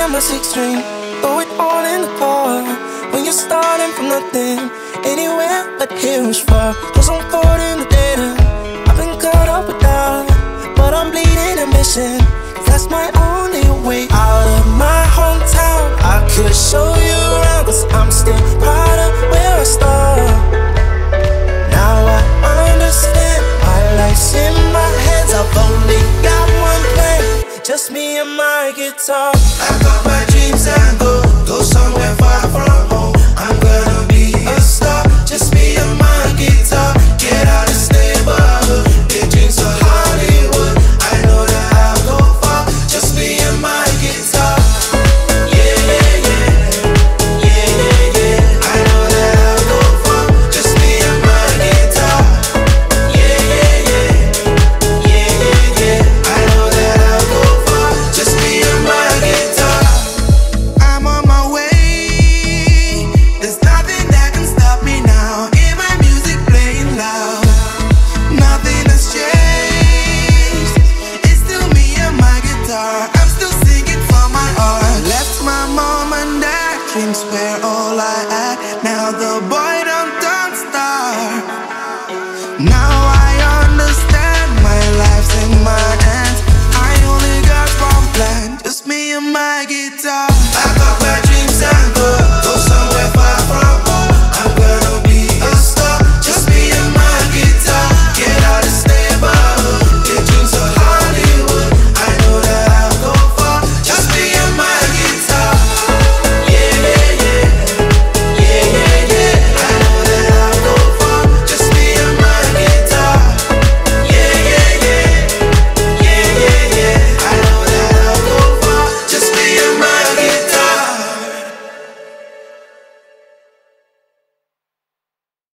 on my sixth string, throw it all in the car. When you're starting from nothing, anywhere but here is far. Cause I'm caught in the dead end. I've been caught up with doubt, but I'm bleeding ambition. That's my only way out of my hometown. I could show you around, cause I'm still proud of where I started. Now I understand my life's in my hands. I've only got one plan, just me and my guitar. I got my dreams and go somewhere far from home. I'm gonna be a star, just me and my guitar.